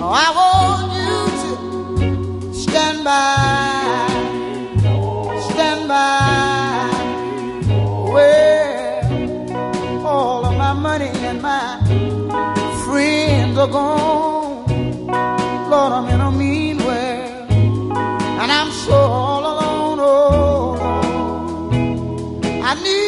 I want you to stand by, where all of my money and my friends are gone. Lord, I'm in a mean way, and I'm so all alone. Oh, Lord, I need